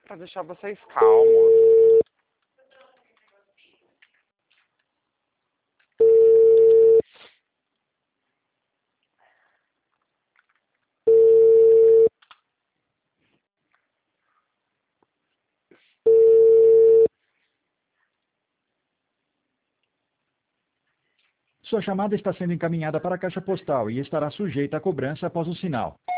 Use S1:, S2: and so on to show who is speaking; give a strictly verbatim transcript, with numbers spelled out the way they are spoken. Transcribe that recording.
S1: Pra deixar vocês calmos.
S2: Sua chamada está sendo encaminhada para a caixa postal e estará sujeita a cobrança após o sinal.